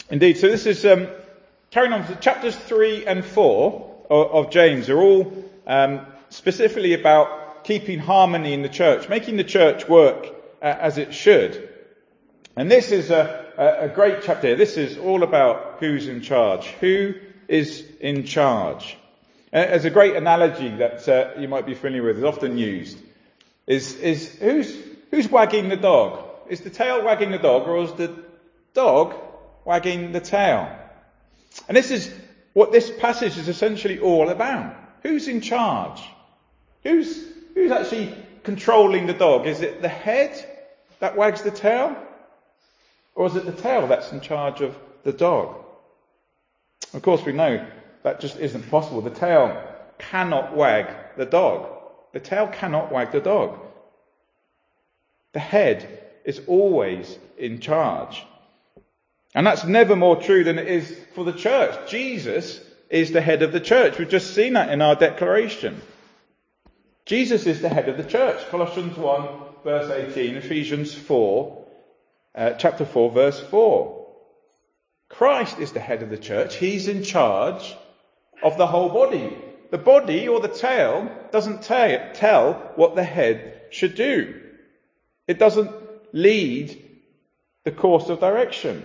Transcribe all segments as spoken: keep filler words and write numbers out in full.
Indeed, so this is um, carrying on. So chapters three and four of, of James are all um, specifically about keeping harmony in the church, making the church work uh, as it should. And this is a, a, a great chapter. This is all about who's in charge. Who is in charge? Uh, as a great analogy that uh, you might be familiar with, is often used, is, is who's, who's wagging the dog? Is the tail wagging the dog, or is the dog wagging the tail? And this is what this passage is essentially all about. Who's in charge? Who's, who's actually controlling the dog? Is it the head that wags the tail? Or is it the tail that's in charge of the dog? Of course, we know that just isn't possible. The tail cannot wag the dog. The tail cannot wag the dog. The head is always in charge. And that's never more true than it is for the church. Jesus is the head of the church. We've just seen that in our declaration. Jesus is the head of the church. Colossians one, verse eighteen, Ephesians four, uh, chapter four, verse four. Christ is the head of the church. He's in charge of the whole body. The body, or the tail, doesn't t- tell what the head should do. It doesn't lead the course of direction.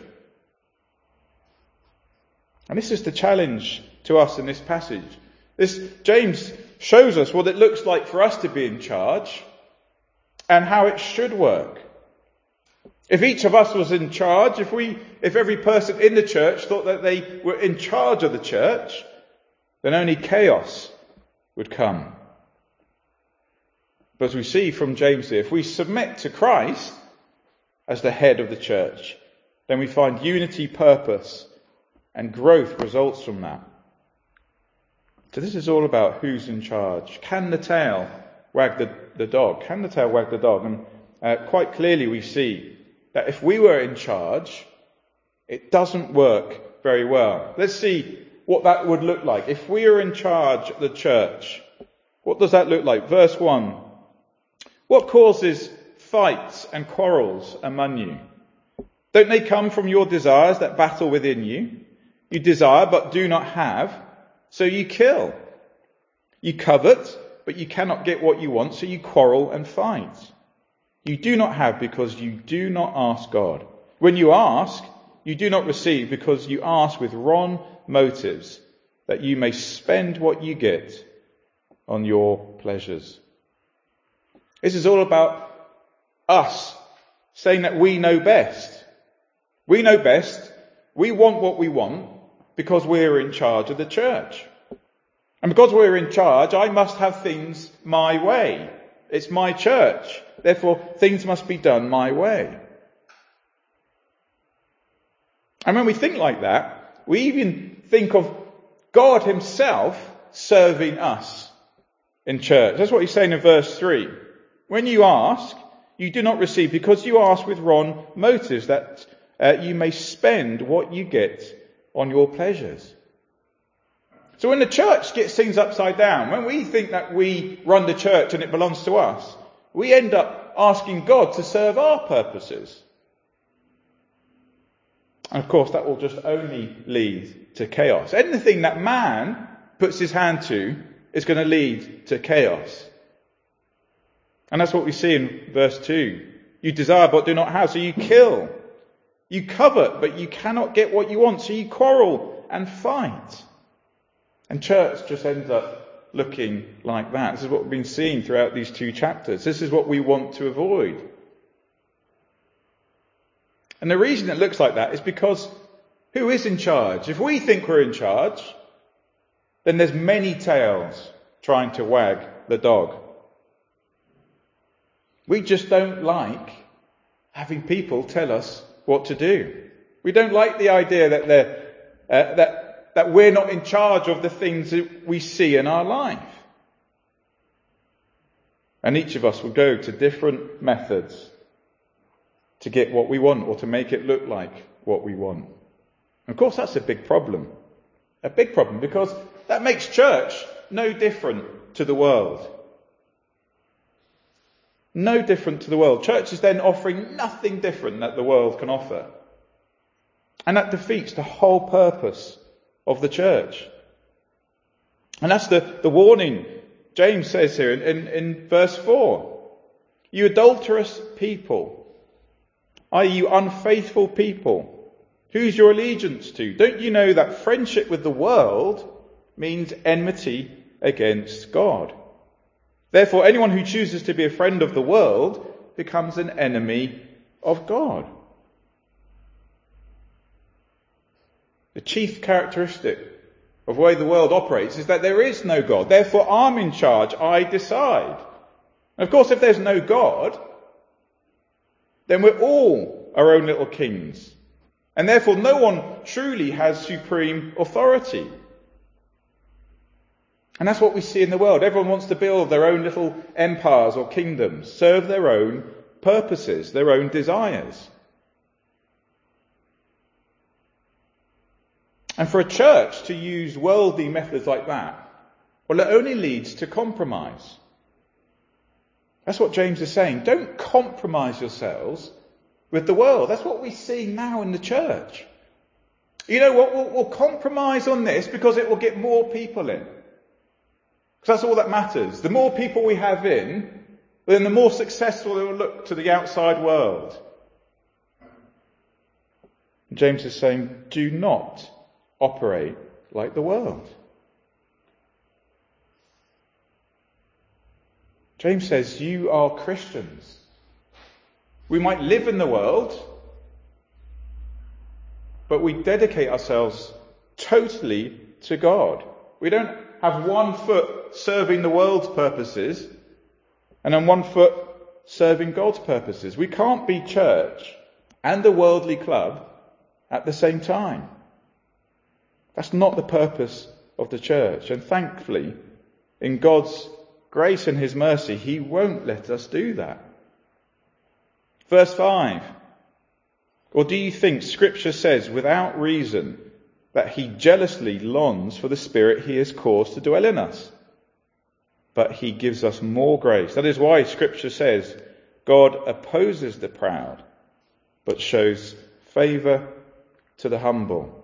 And this is the challenge to us in this passage. This James shows us what it looks like for us to be in charge and how it should work. If each of us was in charge, if we, if every person in the church thought that they were in charge of the church, then only chaos would come. But as we see from James here, if we submit to Christ as the head of the church, then we find unity, purpose, and growth results from that. So this is all about who's in charge. Can the tail wag the, the dog? Can the tail wag the dog? And uh, quite clearly we see that if we were in charge, it doesn't work very well. Let's see what that would look like. If we are in charge of the church, what does that look like? Verse one. What causes fights and quarrels among you? Don't they come from your desires that battle within you? You desire but do not have, so you kill. You covet, but you cannot get what you want, so you quarrel and fight. You do not have because you do not ask God. When you ask, you do not receive because you ask with wrong motives, that you may spend what you get on your pleasures. This is all about us saying that we know best. We know best. We want what we want because we're in charge of the church. And because we're in charge, I must have things my way. It's my church. Therefore, things must be done my way. And when we think like that, we even think of God himself serving us in church. That's what he's saying in verse three. When you ask, you do not receive because you ask with wrong motives, that uh, you may spend what you get on your pleasures. So when the church gets things upside down, when we think that we run the church and it belongs to us, we end up asking God to serve our purposes. And of course, that will just only lead to chaos. Anything that man puts his hand to is going to lead to chaos. And that's what we see in verse two. You desire but do not have, so you kill. You covet, but you cannot get what you want, so you quarrel and fight. And church just ends up looking like that. This is what we've been seeing throughout these two chapters. This is what we want to avoid. And the reason it looks like that is because who is in charge? If we think we're in charge, then there's many tails trying to wag the dog. We just don't like having people tell us what to do. We don't like the idea that they're, uh, that, that we're not in charge of the things that we see in our life. And each of us will go to different methods to get what we want, or to make it look like what we want. Of course, that's a big problem. A big problem, because that makes church no different to the world. No different to the world. Church is then offering nothing different that the world can offer. And that defeats the whole purpose of the church. And that's the, the warning James says here in, in, in verse four. You adulterous people, are you unfaithful people? Who's your allegiance to? Don't you know that friendship with the world means enmity against God? Therefore, anyone who chooses to be a friend of the world becomes an enemy of God. The chief characteristic of the way the world operates is that there is no God. Therefore, I'm in charge. I decide. And of course, if there's no God, then we're all our own little kings. And therefore, no one truly has supreme authority. And that's what we see in the world. Everyone wants to build their own little empires or kingdoms, serve their own purposes, their own desires. And for a church to use worldly methods like that, well, it only leads to compromise. That's what James is saying. Don't compromise yourselves with the world. That's what we see now in the church. You know what? We'll, we'll compromise on this because it will get more people in. Because that's all that matters. The more people we have in, then the more successful it will look to the outside world. James is saying, do not operate like the world. James says, you are Christians. We might live in the world, but we dedicate ourselves totally to God. We don't have one foot serving the world's purposes and then one foot serving God's purposes. We can't be church and a worldly club at the same time. That's not the purpose of the church. And thankfully, in God's grace and his mercy, he won't let us do that. Verse five. Or do you think Scripture says without reason that he jealously longs for the Spirit he has caused to dwell in us? But he gives us more grace. That is why Scripture says God opposes the proud, but shows favour to the humble.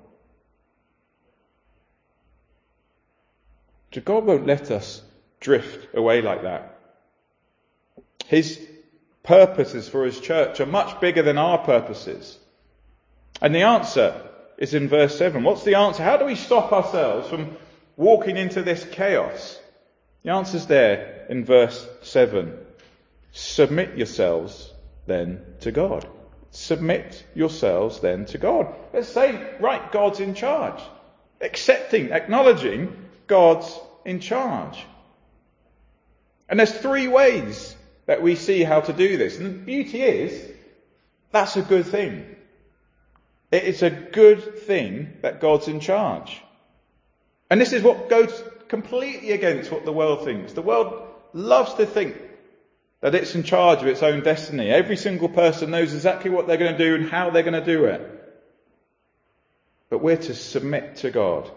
So God won't let us drift away like that. His purposes for his church are much bigger than our purposes. And the answer is in verse seven. What's the answer? How do we stop ourselves from walking into this chaos? The answer's there in verse seven. Submit yourselves then to God. Submit yourselves then to God. Let's say, right, God's in charge. Accepting, acknowledging God's in charge. And there's three ways that we see how to do this. And the beauty is, that's a good thing. It's a good thing that God's in charge. And this is what goes completely against what the world thinks. The world loves to think that it's in charge of its own destiny. Every single person knows exactly what they're going to do and how they're going to do it. But we're to submit to God.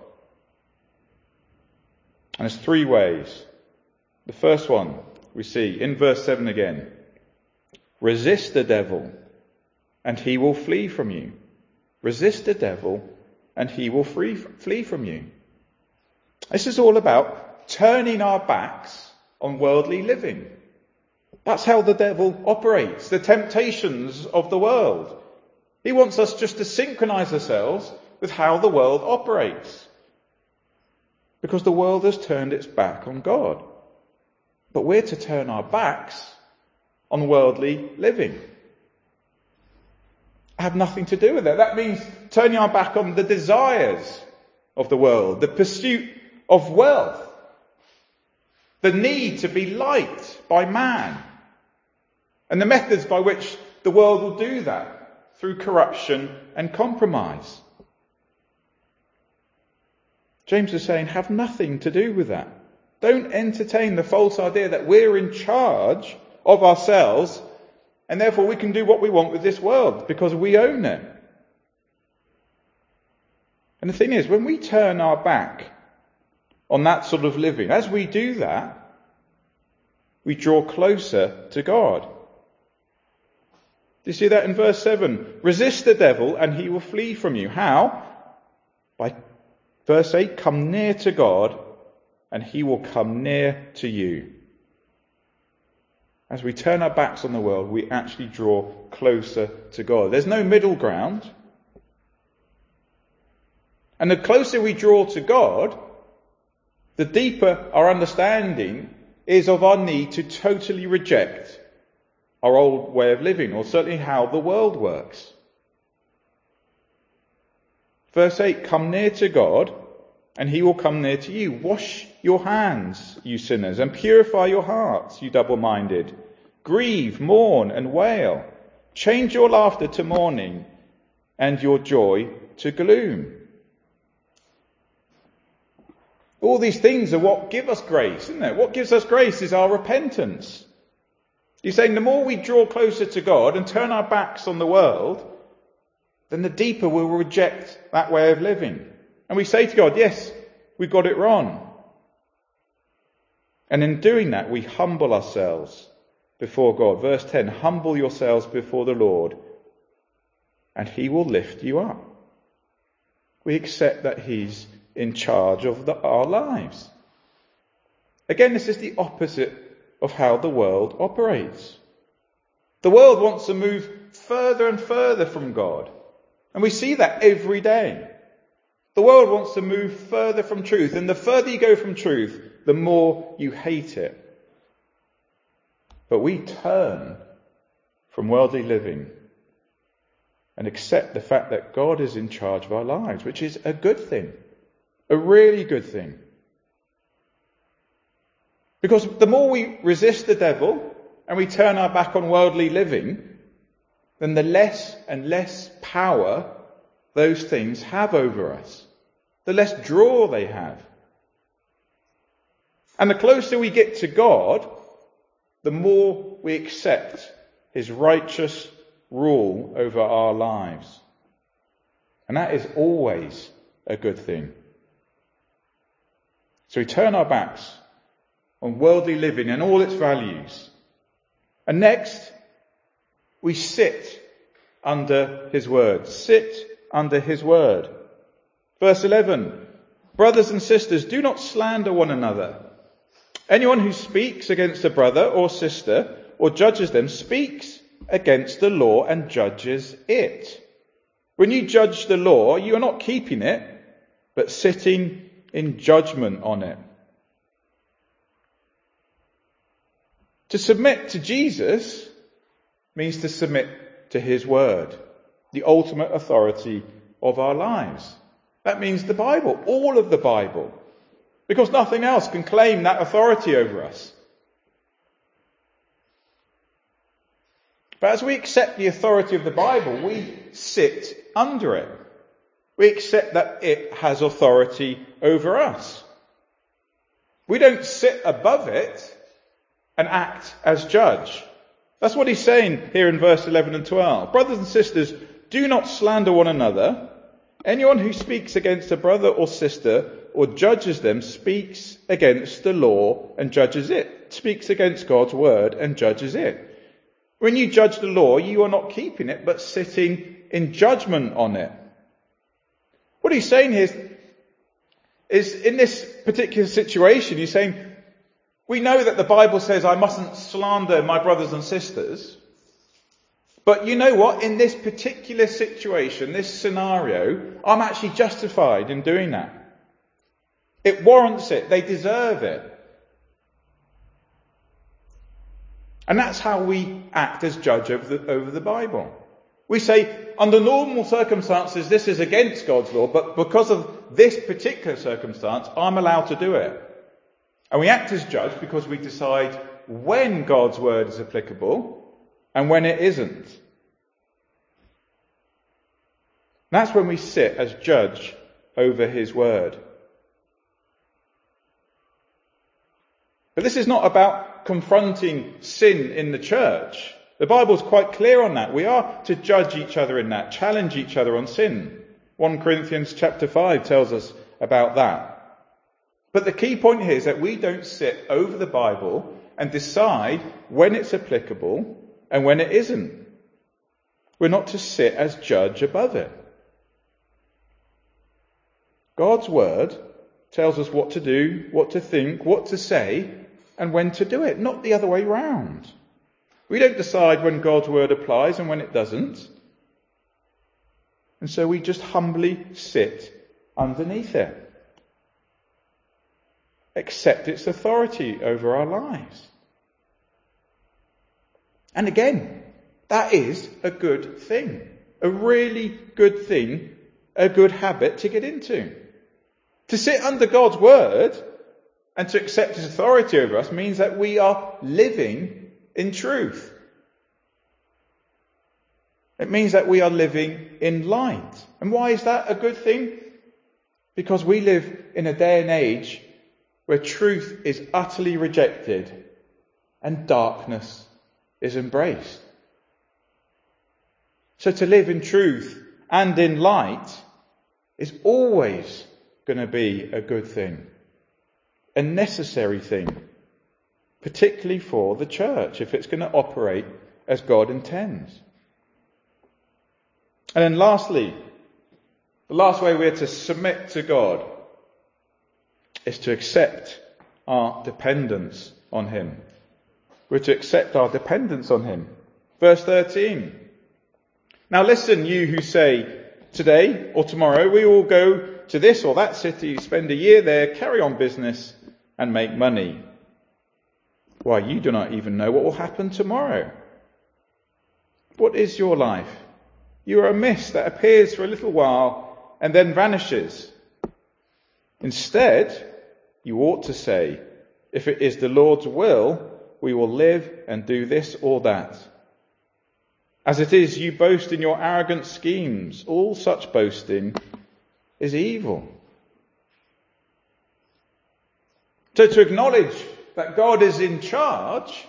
And there's three ways. The first one we see in verse seven again. Resist the devil and he will flee from you. Resist the devil and he will free, flee from you. This is all about turning our backs on worldly living. That's how the devil operates. The temptations of the world. He wants us just to synchronize ourselves with how the world operates. Because the world has turned its back on God. But we're to turn our backs on worldly living. I have nothing to do with it. That means turning our back on the desires of the world, the pursuit of wealth, the need to be liked by man, and the methods by which the world will do that through corruption and compromise. James is saying, have nothing to do with that. Don't entertain the false idea that we're in charge of ourselves and therefore we can do what we want with this world because we own it. And the thing is, when we turn our back on that sort of living, as we do that, we draw closer to God. Do you see that in verse seven? Resist the devil and he will flee from you. How? By verse eight, come near to God and he will come near to you. As we turn our backs on the world, we actually draw closer to God. There's no middle ground. And the closer we draw to God, the deeper our understanding is of our need to totally reject our old way of living, or certainly how the world works. Verse eight, come near to God, and he will come near to you. Wash your hands, you sinners, and purify your hearts, you double-minded. Grieve, mourn, and wail. Change your laughter to mourning, and your joy to gloom. All these things are what give us grace, isn't it? What gives us grace is our repentance. You're saying the more we draw closer to God and turn our backs on the world, then the deeper we'll reject that way of living. And we say to God, yes, we got it wrong. And in doing that, we humble ourselves before God. Verse ten, humble yourselves before the Lord, and he will lift you up. We accept that he's in charge of the, our lives. Again, this is the opposite of how the world operates. The world wants to move further and further from God. And we see that every day. The world wants to move further from truth. And the further you go from truth, the more you hate it. But we turn from worldly living and accept the fact that God is in charge of our lives, which is a good thing. A really good thing. Because the more we resist the devil and we turn our back on worldly living, then the less and less power those things have over us. The less draw they have. And the closer we get to God, the more we accept his righteous rule over our lives. And that is always a good thing. So we turn our backs on worldly living and all its values. And next, we sit under his word. Sit under his word. Verse eleven, brothers and sisters, do not slander one another. Anyone who speaks against a brother or sister or judges them speaks against the law and judges it. When you judge the law, you are not keeping it, but sitting in judgment on it. To submit to Jesus means to submit to his word, the ultimate authority of our lives. That means the Bible, all of the Bible, because nothing else can claim that authority over us. But as we accept the authority of the Bible, we sit under it. We accept that it has authority over us. We don't sit above it and act as judge. That's what he's saying here in verse eleven and twelve. Brothers and sisters, do not slander one another. Anyone who speaks against a brother or sister or judges them speaks against the law and judges it. Speaks against God's word and judges it. When you judge the law, you are not keeping it, but sitting in judgment on it. What he's saying here is, is in this particular situation, he's saying, we know that the Bible says I mustn't slander my brothers and sisters. But you know what? In this particular situation, this scenario, I'm actually justified in doing that. It warrants it. They deserve it. And that's how we act as judge over the, over the Bible. We say, under normal circumstances, this is against God's law, but because of this particular circumstance, I'm allowed to do it. And we act as judge because we decide when God's word is applicable and when it isn't. That's when we sit as judge over his word. But this is not about confronting sin in the church. The Bible's quite clear on that. We are to judge each other in that, challenge each other on sin. First Corinthians chapter five tells us about that. But the key point here is that we don't sit over the Bible and decide when it's applicable and when it isn't. We're not to sit as judge above it. God's word tells us what to do, what to think, what to say, and when to do it, not the other way round. We don't decide when God's word applies and when it doesn't. And so we just humbly sit underneath it. Accept its authority over our lives. And again, that is a good thing. A really good thing, a good habit to get into. To sit under God's word and to accept his authority over us means that we are living in truth. It means that we are living in light. And why is that a good thing? Because we live in a day and age where truth is utterly rejected and darkness is embraced. So to live in truth and in light is always going to be a good thing, a necessary thing, particularly for the church, if it's going to operate as God intends. And then lastly, the last way we're to submit to God is to accept our dependence on him. We're to accept our dependence on him. Verse thirteen. Now listen, you who say, today or tomorrow we will go to this or that city, spend a year there, carry on business and make money. Why, you do not even know what will happen tomorrow. What is your life? You are a mist that appears for a little while and then vanishes. Instead, you ought to say, if it is the Lord's will, we will live and do this or that. As it is, you boast in your arrogant schemes. All such boasting is evil. So to acknowledge that God is in charge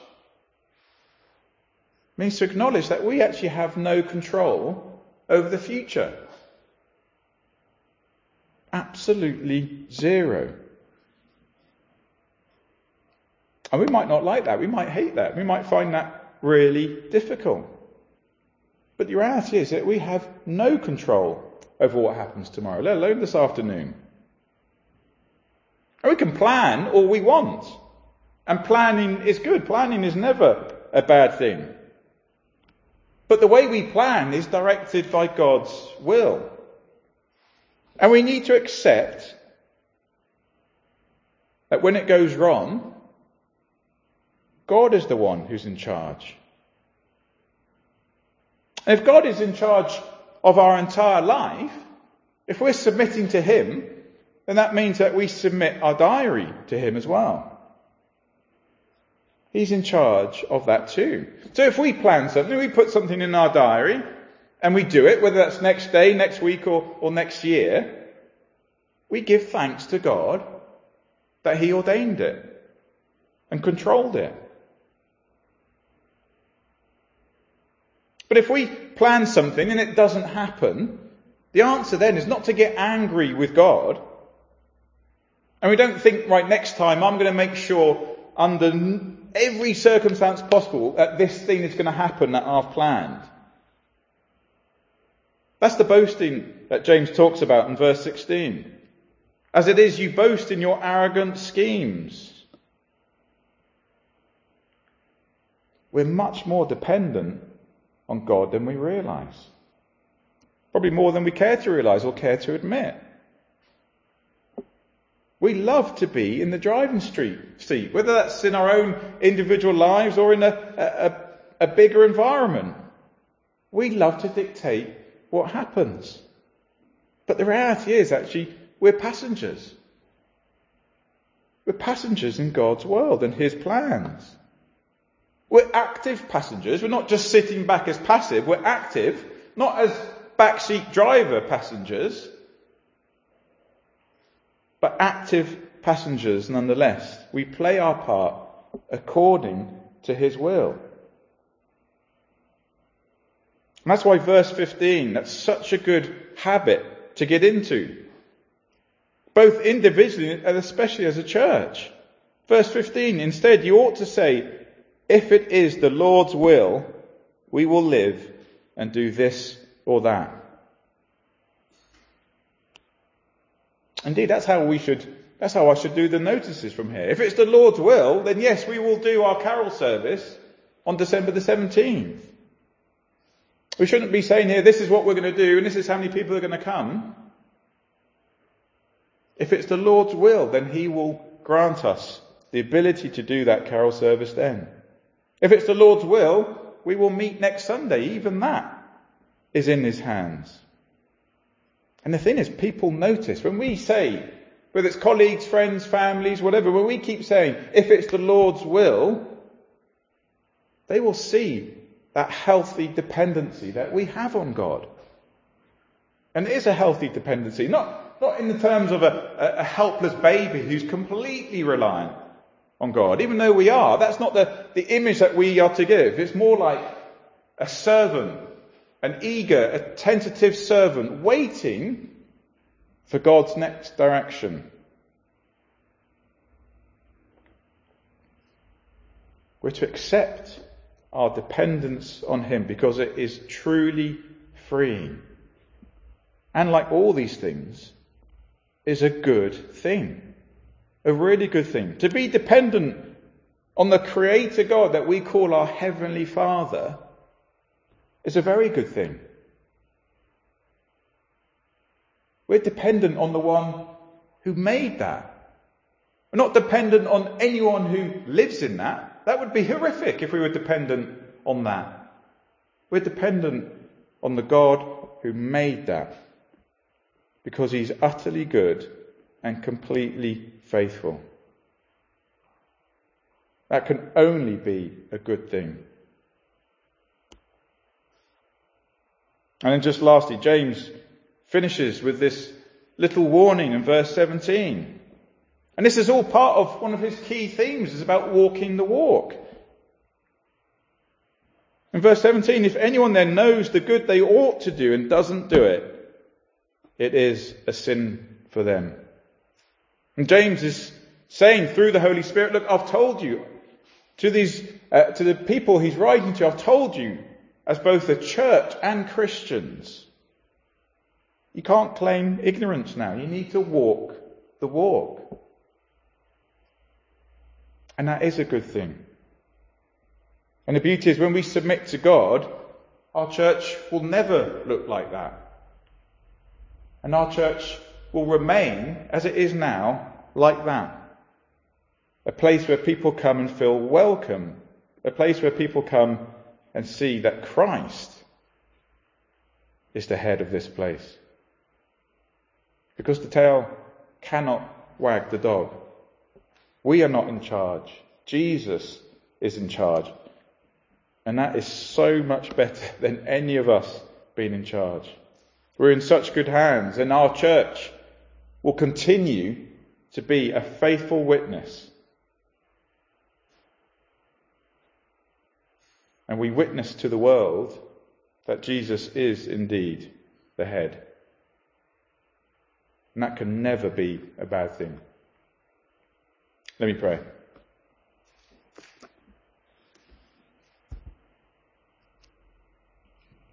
means to acknowledge that we actually have no control over the future. Absolutely zero. And we might not like that. We might hate that. We might find that really difficult. But the reality is that we have no control over what happens tomorrow, let alone this afternoon. And we can plan all we want. And planning is good. Planning is never a bad thing. But the way we plan is directed by God's will. And we need to accept that when it goes wrong, God is the one who's in charge. And if God is in charge of our entire life, if we're submitting to him, then that means that we submit our diary to him as well. He's in charge of that too. So if we plan something, we put something in our diary, and we do it, whether that's next day, next week, or, or next year, we give thanks to God that he ordained it and controlled it. But if we plan something and it doesn't happen, the answer then is not to get angry with God. And we don't think, right, next time I'm going to make sure under every circumstance possible that this thing is going to happen that I've planned. That's the boasting that James talks about in verse sixteen. As it is, you boast in your arrogant schemes. We're much more dependent on God than we realise. Probably more than we care to realise or care to admit. We love to be in the driving seat, whether that's in our own individual lives or in a, a, a bigger environment. We love to dictate what happens. But the reality is actually we're passengers. We're passengers in God's world and his plans. We're active passengers. We're not just sitting back as passive. We're active, not as backseat driver passengers, but active passengers nonetheless. We play our part according to his will. And that's why verse fifteen, that's such a good habit to get into, both individually and especially as a church. Verse fifteen, instead you ought to say, if it is the Lord's will, we will live and do this or that. Indeed, that's how we should, that's how I should do the notices from here. If it's the Lord's will, then yes, we will do our carol service on December the seventeenth. We shouldn't be saying here, this is what we're going to do and this is how many people are going to come. If it's the Lord's will, then he will grant us the ability to do that carol service then. If it's the Lord's will, we will meet next Sunday. Even that is in his hands. And the thing is, people notice when we say, whether it's colleagues, friends, families, whatever, when we keep saying, if it's the Lord's will, they will see that healthy dependency that we have on God. And it is a healthy dependency, not, not in the terms of a, a helpless baby who's completely reliant on God, even though we are. That's not the, the image that we are to give. It's more like a servant, an eager, a tentative servant waiting for God's next direction. We're to accept our dependence on him because it is truly freeing. And like all these things, is a good thing. A really good thing. To be dependent on the Creator God that we call our Heavenly Father is a very good thing. We're dependent on the one who made that. We're not dependent on anyone who lives in that. That would be horrific if we were dependent on that. We're dependent on the God who made that because he's utterly good and completely faithful. That can only be a good thing. And then just lastly, James finishes with this little warning in verse seventeen. And this is all part of one of his key themes, is about walking the walk. In verse seventeen, if anyone then knows the good they ought to do and doesn't do it, it is a sin for them. And James is saying through the Holy Spirit, look, I've told you, to these, uh, to the people he's writing to, I've told you, as both a church and Christians, you can't claim ignorance now. You need to walk the walk. And that is a good thing. And the beauty is when we submit to God, our church will never look like that. And our church will remain, as it is now, like that. A place where people come and feel welcome. A place where people come and see that Christ is the head of this place. Because the tail cannot wag the dog. We are not in charge. Jesus is in charge. And that is so much better than any of us being in charge. We're in such good hands, and our church will continue to be a faithful witness. And we witness to the world that Jesus is indeed the head. And that can never be a bad thing. Let me pray.